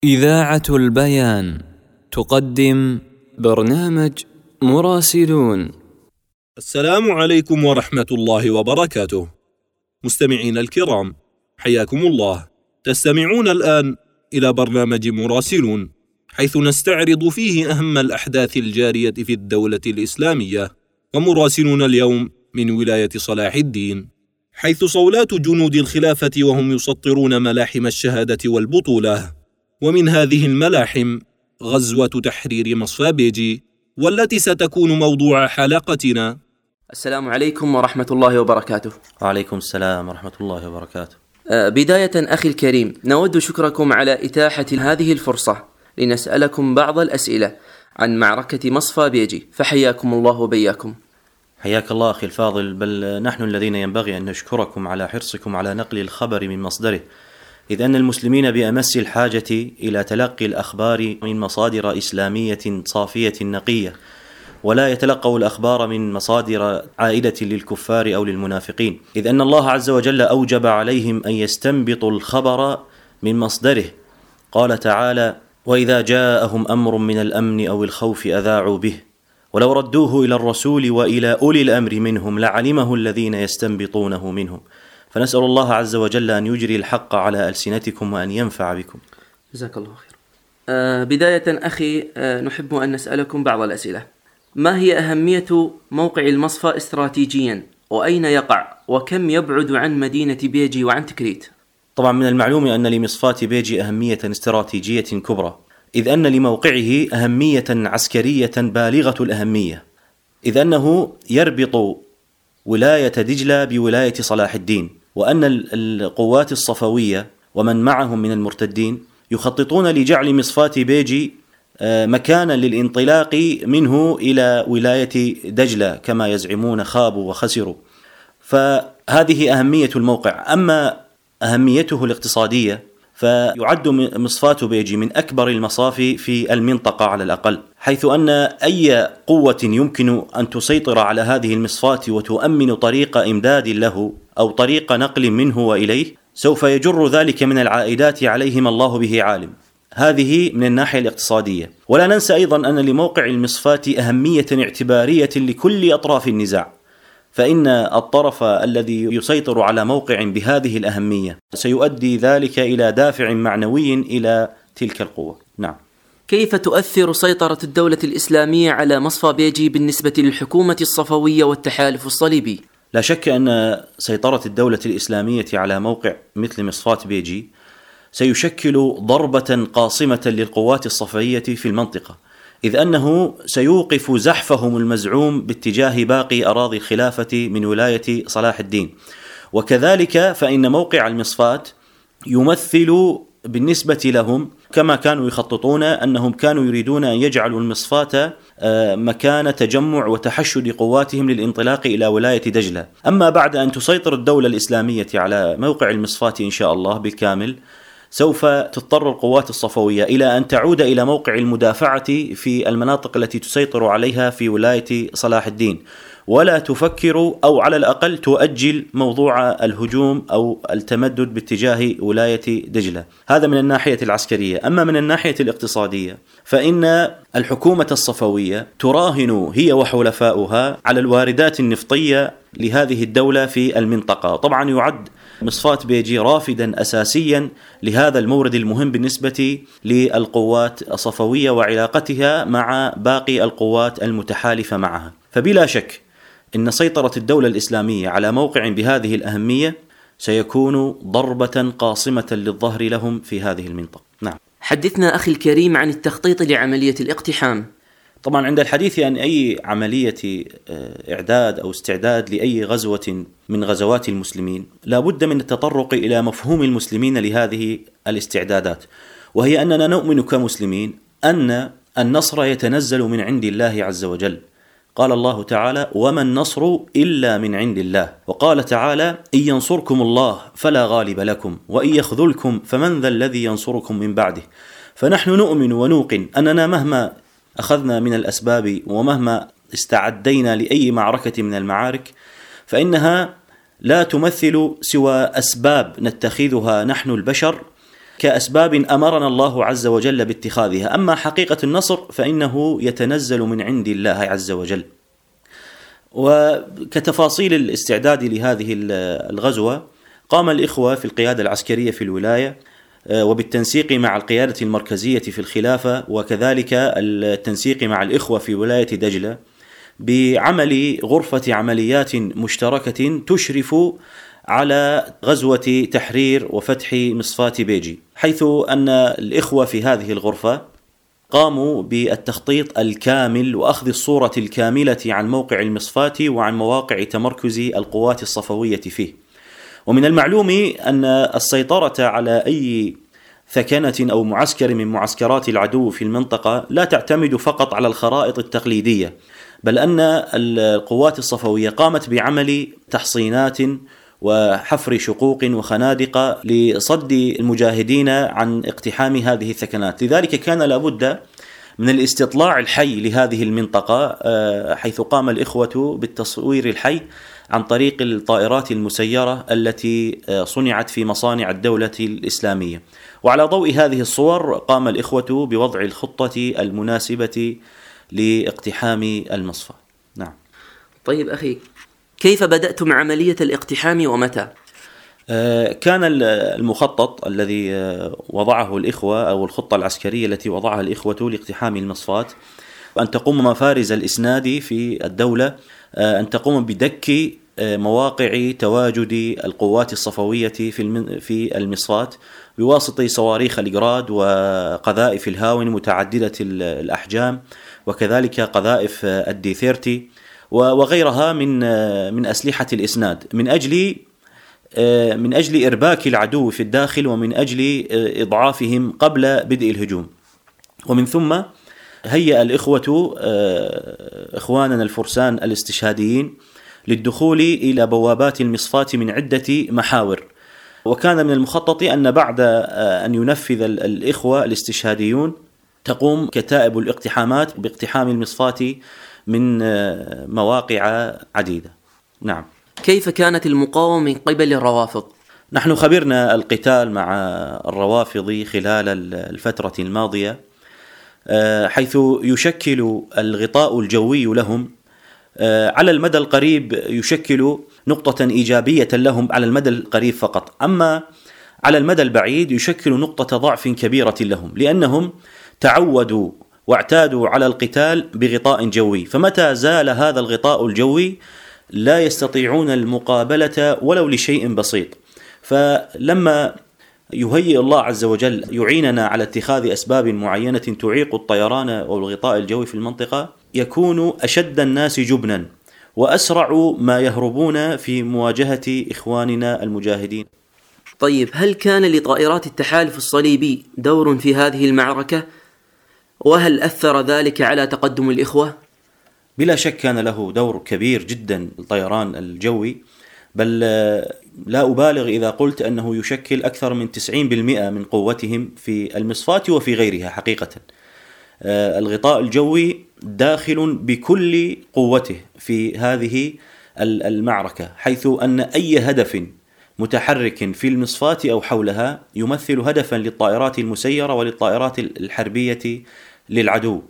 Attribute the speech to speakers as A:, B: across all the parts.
A: إذاعة البيان تقدم برنامج مراسلون.
B: السلام عليكم ورحمة الله وبركاته. مستمعين الكرام، حياكم الله. تستمعون الآن إلى برنامج مراسلون، حيث نستعرض فيه أهم الأحداث الجارية في الدولة الإسلامية. ومراسلون اليوم من ولاية صلاح الدين، حيث صولات جنود الخلافة وهم يسطرون ملاحم الشهادة والبطولة. ومن هذه الملاحم غزوة تحرير مصفى بيجي، والتي ستكون موضوع حلقتنا.
C: السلام عليكم ورحمة الله وبركاته.
D: وعليكم السلام ورحمة الله وبركاته.
C: بداية أخي الكريم، نود شكركم على إتاحة هذه الفرصة لنسألكم بعض الأسئلة عن معركة مصفى بيجي، فحياكم الله وبياكم.
D: حياك الله أخي الفاضل، بل نحن الذين ينبغي أن نشكركم على حرصكم على نقل الخبر من مصدره، إذ أن المسلمين بأمس الحاجة إلى تلقي الأخبار من مصادر إسلامية صافية نقية، ولا يتلقوا الأخبار من مصادر عائدة للكفار أو للمنافقين، إذ أن الله عز وجل أوجب عليهم أن يستنبطوا الخبر من مصدره. قال تعالى: وإذا جاءهم أمر من الأمن أو الخوف أذاعوا به ولو ردوه إلى الرسول وإلى أولي الأمر منهم لعلمه الذين يستنبطونه منهم. فنسأل الله عز وجل أن يجري الحق على ألسنتكم وأن ينفع بكم.
C: جزاك الله خير. بداية أخي، نحب أن نسألكم بعض الأسئلة. ما هي أهمية موقع المصفى استراتيجيا، وأين يقع، وكم يبعد عن مدينة بيجي وعن تكريت؟
D: طبعا من المعلوم أن لمصفاة بيجي أهمية استراتيجية كبرى، إذ أن لموقعه أهمية عسكرية بالغة الأهمية، إذ أنه يربط ولاية دجلة بولاية صلاح الدين، وأن القوات الصفوية ومن معهم من المرتدين يخططون لجعل مصفاة بيجي مكانا للانطلاق منه إلى ولاية دجلة كما يزعمون خابوا وخسروا. فهذه أهمية الموقع. أما أهميته الاقتصادية، فيعد مصفاة بيجي من أكبر المصافي في المنطقة على الأقل، حيث أن أي قوة يمكن أن تسيطر على هذه المصفاة وتؤمن طريق إمداد له أو طريق نقل منه وإليه سوف يجر ذلك من العائدات عليهم الله به عالم. هذه من الناحية الاقتصادية. ولا ننسى أيضا أن لموقع المصفاة أهمية اعتبارية لكل أطراف النزاع، فإن الطرف الذي يسيطر على موقع بهذه الأهمية سيؤدي ذلك إلى دافع معنوي إلى تلك القوة. نعم.
C: كيف تؤثر سيطرة الدولة الإسلامية على مصفى بيجي بالنسبة للحكومة الصفوية والتحالف الصليبي؟
D: لا شك أن سيطرة الدولة الإسلامية على موقع مثل مصفاة بيجي سيشكل ضربة قاصمة للقوات الصفوية في المنطقة، إذ أنه سيوقف زحفهم المزعوم باتجاه باقي أراضي الخلافة من ولاية صلاح الدين. وكذلك فإن موقع المصفاة يمثل بالنسبة لهم كما كانوا يخططون، أنهم كانوا يريدون أن يجعلوا المصفاة مكان تجمع وتحشد قواتهم للانطلاق إلى ولاية دجلة. أما بعد أن تسيطر الدولة الإسلامية على موقع المصفاة إن شاء الله بالكامل، سوف تضطر القوات الصفوية إلى أن تعود إلى موقع المدافعة في المناطق التي تسيطر عليها في ولاية صلاح الدين، ولا تفكر أو على الأقل تؤجل موضوع الهجوم أو التمدد باتجاه ولاية دجلة. هذا من الناحية العسكرية. أما من الناحية الاقتصادية، فإن الحكومة الصفوية تراهن هي وحلفاؤها على الواردات النفطية لهذه الدولة في المنطقة. طبعا يعد مصفاة بيجي رافدا أساسيا لهذا المورد المهم بالنسبة للقوات الصفوية وعلاقتها مع باقي القوات المتحالفة معها. فبلا شك إن سيطرة الدولة الإسلامية على موقع بهذه الأهمية سيكون ضربة قاصمة للظهر لهم في هذه المنطقة. نعم.
C: حدثنا أخي الكريم عن التخطيط لعملية الاقتحام.
D: طبعا عند الحديث عن أي عملية إعداد أو استعداد لأي غزوة من غزوات المسلمين، لا بد من التطرق إلى مفهوم المسلمين لهذه الاستعدادات، وهي أننا نؤمن كمسلمين أن النصر يتنزل من عند الله عز وجل. قال الله تعالى: وما النصر إلا من عند الله. وقال تعالى: إن ينصركم الله فلا غالب لكم وإن يخذلكم فمن ذا الذي ينصركم من بعده. فنحن نؤمن ونوقن أننا مهما أخذنا من الأسباب ومهما استعدينا لأي معركة من المعارك، فإنها لا تمثل سوى أسباب نتخذها نحن البشر كأسباب أمرنا الله عز وجل باتخاذها. أما حقيقة النصر فإنه يتنزل من عند الله عز وجل. وكتفاصيل الاستعداد لهذه الغزوة، قام الإخوة في القيادة العسكرية في الولاية وبالتنسيق مع القيادة المركزية في الخلافة، وكذلك التنسيق مع الإخوة في ولاية دجلة، بعمل غرفة عمليات مشتركة تشرف على غزوة تحرير وفتح مصفاة بيجي، حيث أن الإخوة في هذه الغرفة قاموا بالتخطيط الكامل وأخذ الصورة الكاملة عن موقع المصفاة وعن مواقع تمركز القوات الصفوية فيه. ومن المعلوم أن السيطرة على أي ثكنة أو معسكر من معسكرات العدو في المنطقة لا تعتمد فقط على الخرائط التقليدية، بل أن القوات الصفوية قامت بعمل تحصينات وحفر شقوق وخنادق لصد المجاهدين عن اقتحام هذه الثكنات. لذلك كان لابد من الاستطلاع الحي لهذه المنطقة، حيث قام الإخوة بالتصوير الحي عن طريق الطائرات المسيرة التي صنعت في مصانع الدولة الإسلامية. وعلى ضوء هذه الصور قام الإخوة بوضع الخطة المناسبة لاقتحام المصفى. نعم.
C: طيب أخي، كيف بدأتم عملية الاقتحام ومتى؟
D: كان المخطط الذي وضعه الإخوة أو الخطة العسكرية التي وضعها الإخوة لاقتحام المصفاة أن تقوم مفارز الإسناد في الدولة، أن تقوم بدك مواقع تواجد القوات الصفوية في المصفاة بواسطة صواريخ الإجراد وقذائف الهاون متعددة الأحجام، وكذلك قذائف الدي 30 وغيرها من أسلحة الإسناد، من أجل إرباك العدو في الداخل ومن أجل إضعافهم قبل بدء الهجوم. ومن ثم هيأ الإخوة إخواننا الفرسان الاستشهاديين للدخول إلى بوابات المصفاة من عدة محاور. وكان من المخطط أن بعد أن ينفذ الإخوة الاستشهاديون تقوم كتائب الاقتحامات باقتحام المصفاة من مواقع عديدة. نعم.
C: كيف كانت المقاومة من قبل الروافض؟
D: نحن خبرنا القتال مع الروافض خلال الفترة الماضية، حيث يشكل الغطاء الجوي لهم على المدى القريب يشكل نقطة إيجابية لهم على المدى القريب فقط، أما على المدى البعيد يشكل نقطة ضعف كبيرة لهم، لأنهم تعودوا واعتادوا على القتال بغطاء جوي، فمتى زال هذا الغطاء الجوي لا يستطيعون المقابلة ولو لشيء بسيط. فلما يهيئ الله عز وجل يعيننا على اتخاذ أسباب معينة تعيق الطيران والغطاء الجوي في المنطقة، يكون أشد الناس جبنا وأسرع ما يهربون في مواجهة إخواننا المجاهدين.
C: طيب، هل كان لطائرات التحالف الصليبي دور في هذه المعركة؟ وهل أثر ذلك على تقدم الإخوة؟
D: بلا شك كان له دور كبير جدا الطيران الجوي، بل لا أبالغ إذا قلت أنه يشكل أكثر من 90% من قوتهم في المصفاة وفي غيرها. حقيقة الغطاء الجوي داخل بكل قوته في هذه المعركة، حيث أن أي هدف متحرك في المصفاة أو حولها يمثل هدفا للطائرات المسيرة وللطائرات الحربية للعدو،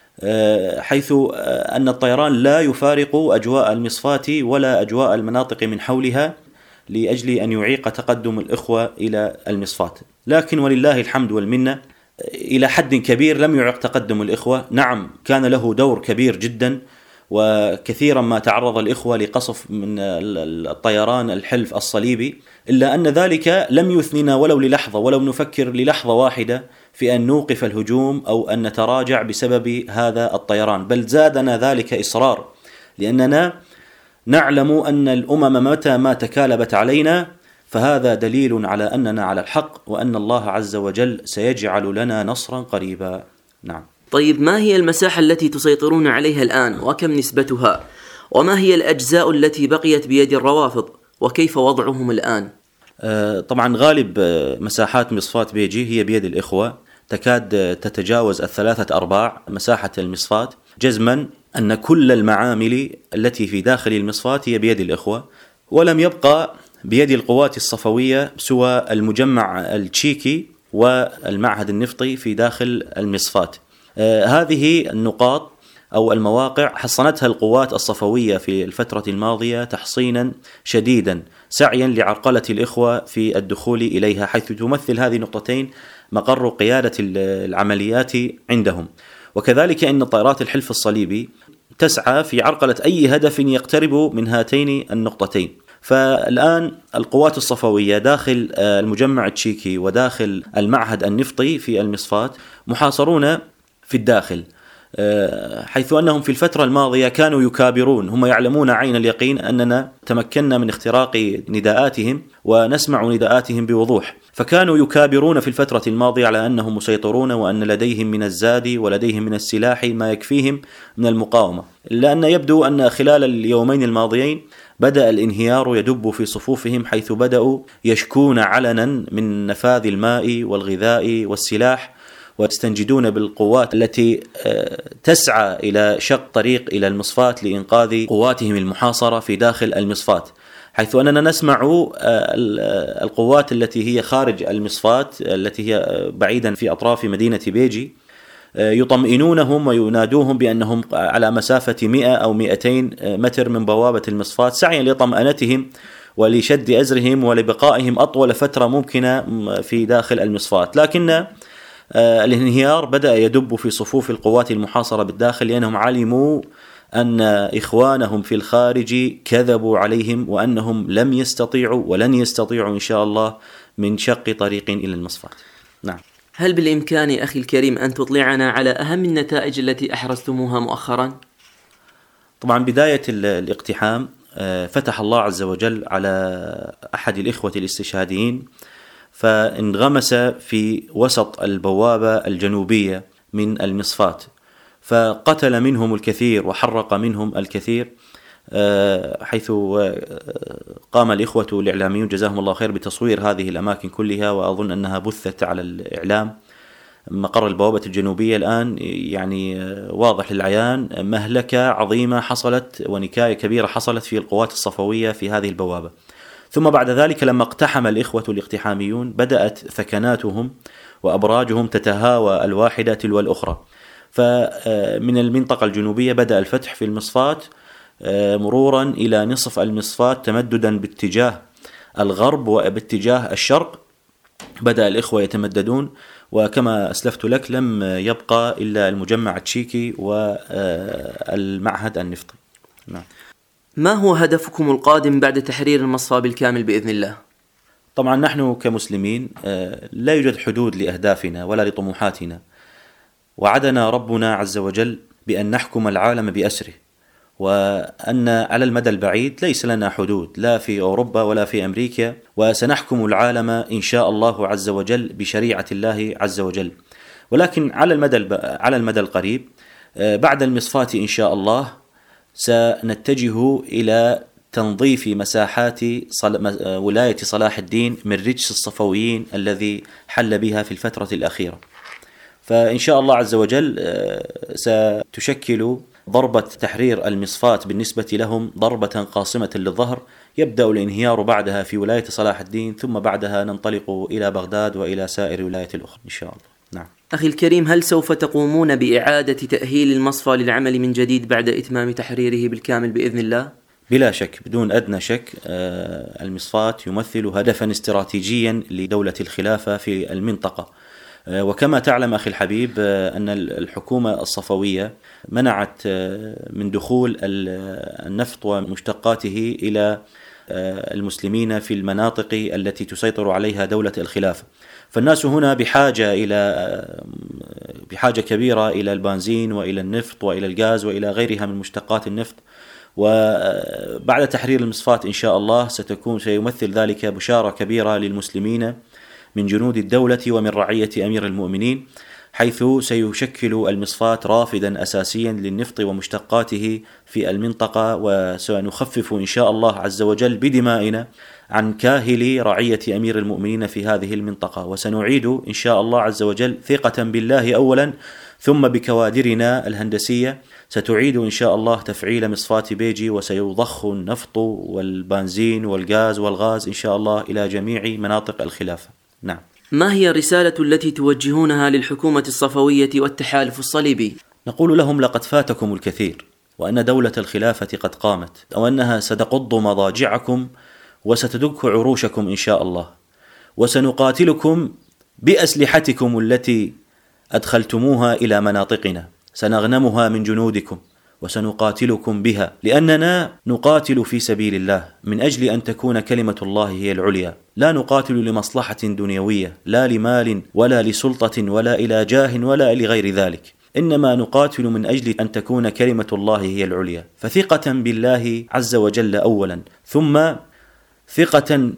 D: حيث أن الطيران لا يفارق أجواء المصفاة ولا أجواء المناطق من حولها لأجل أن يعيق تقدم الإخوة إلى المصفاة. لكن ولله الحمد والمنة إلى حد كبير لم يعيق تقدم الإخوة. نعم، كان له دور كبير جدا، وكثيرا ما تعرض الإخوة لقصف من الطيران الحلف الصليبي، إلا أن ذلك لم يثننا ولو للحظة، ولو نفكر للحظة واحدة في أن نوقف الهجوم أو أن نتراجع بسبب هذا الطيران، بل زادنا ذلك إصرار، لأننا نعلم أن الأمم متى ما تكالبت علينا فهذا دليل على أننا على الحق، وأن الله عز وجل سيجعل لنا نصرا قريبا. نعم.
C: طيب، ما هي المساحة التي تسيطرون عليها الآن، وكم نسبتها؟ وما هي الأجزاء التي بقيت بيد الروافض، وكيف وضعهم الآن؟
D: طبعا غالب مساحات مصفاة بيجي هي بيد الإخوة، تكاد تتجاوز 3/4 مساحة المصفاة، جزما أن كل المعامل التي في داخل المصفاة هي بيد الإخوة، ولم يبقى بيد القوات الصفوية سوى المجمع التشيكي والمعهد النفطي في داخل المصفات. هذه النقاط أو المواقع حصنتها القوات الصفوية في الفترة الماضية تحصينا شديدا، سعيا لعرقلة الإخوة في الدخول إليها، حيث تمثل هذه النقطتين مقر قيادة العمليات عندهم. وكذلك أن طائرات الحلف الصليبي تسعى في عرقلة أي هدف يقترب من هاتين النقطتين. فالآن القوات الصفوية داخل المجمع التشيكي وداخل المعهد النفطي في المصفات محاصرون في الداخل، حيث أنهم في الفترة الماضية كانوا يكابرون. هم يعلمون عين اليقين أننا تمكنا من اختراق نداءاتهم ونسمع نداءاتهم بوضوح، فكانوا يكابرون في الفترة الماضية على أنهم مسيطرون وأن لديهم من الزاد ولديهم من السلاح ما يكفيهم من المقاومة. لأن يبدو أن خلال اليومين الماضيين بدأ الانهيار يدب في صفوفهم، حيث بدأوا يشكون علنا من نفاذ الماء والغذاء والسلاح، ويستنجدون بالقوات التي تسعى إلى شق طريق إلى المصفات لإنقاذ قواتهم المحاصرة في داخل المصفات، حيث أننا نسمع القوات التي هي خارج المصفات التي هي بعيدا في أطراف مدينة بيجي يطمئنونهم وينادوهم بأنهم على مسافة 100 أو 200 متر من بوابة المصفات، سعيا لطمأنتهم ولشد أزرهم ولبقائهم أطول فترة ممكنة في داخل المصفات. لكن الانهيار بدأ يدب في صفوف القوات المحاصرة بالداخل، لأنهم علموا أن إخوانهم في الخارج كذبوا عليهم وأنهم لم يستطيعوا ولن يستطيعوا إن شاء الله من شق طريق إلى المصفات. نعم.
C: هل بالإمكان أخي الكريم أن تطلعنا على أهم النتائج التي أحرزتموها مؤخرا؟
D: طبعا بداية الاقتحام فتح الله عز وجل على أحد الإخوة الاستشهاديين، فانغمس في وسط البوابة الجنوبية من المصفات، فقتل منهم الكثير وحرق منهم الكثير، حيث قام الإخوة الإعلاميون جزاهم الله خير بتصوير هذه الأماكن كلها، وأظن أنها بثت على الإعلام. مقر البوابة الجنوبية الآن يعني واضح للعيان مهلكة عظيمة حصلت ونكاية كبيرة حصلت في القوات الصفوية في هذه البوابة. ثم بعد ذلك لما اقتحم الإخوة الاقتحاميون بدأت ثكناتهم وأبراجهم تتهاوى الواحدة تلو الأخرى، فمن المنطقة الجنوبية بدأ الفتح في المصفات مرورا إلى نصف المصفات تمددا باتجاه الغرب وباتجاه الشرق. بدأ الإخوة يتمددون، وكما أسلفت لك لم يبقى إلا المجمع التشيكي والمعهد النفطي. نعم.
C: ما هو هدفكم القادم بعد تحرير المصفى بالكامل بإذن الله؟
D: طبعا نحن كمسلمين لا يوجد حدود لأهدافنا ولا لطموحاتنا، وعدنا ربنا عز وجل بأن نحكم العالم بأسره، وأن على المدى البعيد ليس لنا حدود لا في أوروبا ولا في أمريكا، وسنحكم العالم إن شاء الله عز وجل بشريعة الله عز وجل. ولكن على المدى القريب بعد المصفات إن شاء الله سنتجه إلى تنظيف مساحات ولاية صلاح الدين من رجس الصفويين الذي حل بها في الفترة الأخيرة. فإن شاء الله عز وجل ستشكل ضربة تحرير المصفات بالنسبة لهم ضربة قاصمة للظهر، يبدأ الانهيار بعدها في ولاية صلاح الدين، ثم بعدها ننطلق إلى بغداد وإلى سائر الولايات الأخرى إن شاء الله. نعم.
C: أخي الكريم، هل سوف تقومون بإعادة تأهيل المصفى للعمل من جديد بعد إتمام تحريره بالكامل بإذن الله؟
D: بلا شك، بدون أدنى شك، المصفات يمثل هدفا استراتيجيا لدولة الخلافة في المنطقة. وكما تعلم أخي الحبيب أن الحكومة الصفوية منعت من دخول النفط ومشتقاته إلى المسلمين في المناطق التي تسيطر عليها دولة الخلافة. فالناس هنا بحاجة كبيرة إلى البنزين وإلى النفط وإلى الغاز وإلى غيرها من مشتقات النفط. وبعد تحرير المصفات إن شاء الله سيمثل ذلك بشارة كبيرة للمسلمين من جنود الدولة ومن رعية أمير المؤمنين، حيث سيشكل المصفات رافدا أساسيا للنفط ومشتقاته في المنطقة، وسنخفف إن شاء الله عز وجل بدمائنا عن كاهل رعية أمير المؤمنين في هذه المنطقة، وسنعيد إن شاء الله عز وجل ثقة بالله أولا ثم بكوادرنا الهندسية ستعيد إن شاء الله تفعيل مصفات بيجي، وسيضخ النفط والبنزين والغاز والغاز إن شاء الله إلى جميع مناطق الخلافة. نعم.
C: ما هي الرسالة التي توجهونها للحكومة الصفوية والتحالف الصليبي؟
D: نقول لهم لقد فاتكم الكثير، وأن دولة الخلافة قد قامت، وأنها ستقض مضاجعكم وستدك عروشكم إن شاء الله، وسنقاتلكم بأسلحتكم التي أدخلتموها إلى مناطقنا، سنغنمها من جنودكم وسنقاتلكم بها، لأننا نقاتل في سبيل الله من أجل أن تكون كلمة الله هي العليا، لا نقاتل لمصلحة دنيوية، لا لمال ولا لسلطة ولا إلى جاه ولا لغير ذلك، إنما نقاتل من أجل أن تكون كلمة الله هي العليا. فثقة بالله عز وجل أولا، ثم ثقة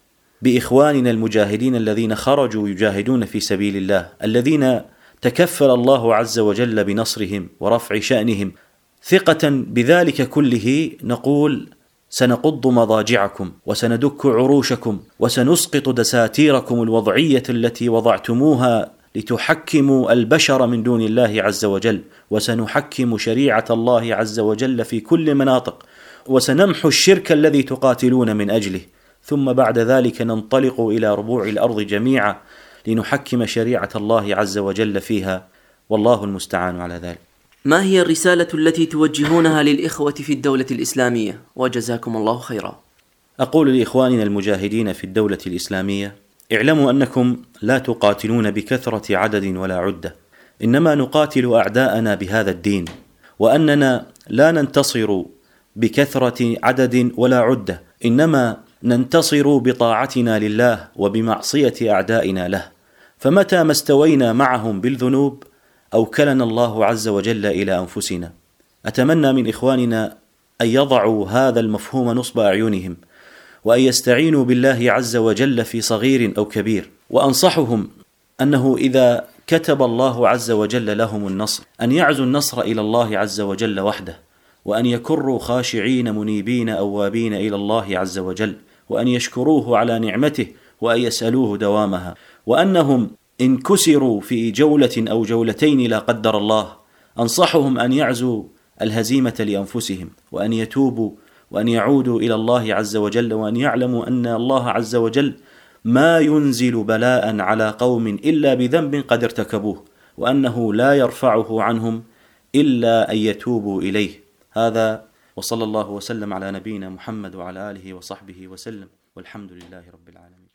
D: بإخواننا المجاهدين الذين خرجوا يجاهدون في سبيل الله، الذين تكفل الله عز وجل بنصرهم ورفع شأنهم، ثقة بذلك كله نقول سنقض مضاجعكم وسندك عروشكم وسنسقط دساتيركم الوضعية التي وضعتموها لتحكموا البشر من دون الله عز وجل، وسنحكم شريعة الله عز وجل في كل مناطق، وسنمحو الشرك الذي تقاتلون من أجله، ثم بعد ذلك ننطلق إلى ربوع الأرض جميعا لنحكم شريعة الله عز وجل فيها، والله المستعان على ذلك.
C: ما هي الرسالة التي توجهونها للإخوة في الدولة الإسلامية؟ وجزاكم الله خيرا.
D: أقول لإخواننا المجاهدين في الدولة الإسلامية: اعلموا أنكم لا تقاتلون بكثرة عدد ولا عدة، إنما نقاتل أعداءنا بهذا الدين، وأننا لا ننتصر بكثرة عدد ولا عدة، إنما ننتصر بطاعتنا لله وبمعصية أعدائنا له. فمتى ما استوينا معهم بالذنوب أوكلنا الله عز وجل إلى أنفسنا. أتمنى من إخواننا أن يضعوا هذا المفهوم نصب أعينهم، وأن يستعينوا بالله عز وجل في صغير أو كبير، وأنصحهم أنه إذا كتب الله عز وجل لهم النصر أن يعزوا النصر إلى الله عز وجل وحده، وأن يكروا خاشعين منيبين أوابين إلى الله عز وجل، وأن يشكروه على نعمته وأن يسألوه دوامها، وأنهم إن كسروا في جولة أو جولتين لا قدر الله أنصحهم أن يعزوا الهزيمة لأنفسهم، وأن يتوبوا وأن يعودوا إلى الله عز وجل، وأن يعلموا أن الله عز وجل ما ينزل بلاء على قوم إلا بذنب قد ارتكبوه، وأنه لا يرفعه عنهم إلا أن يتوبوا إليه. هذا، وصلى الله وسلم على نبينا محمد وعلى آله وصحبه وسلم، والحمد لله رب العالمين.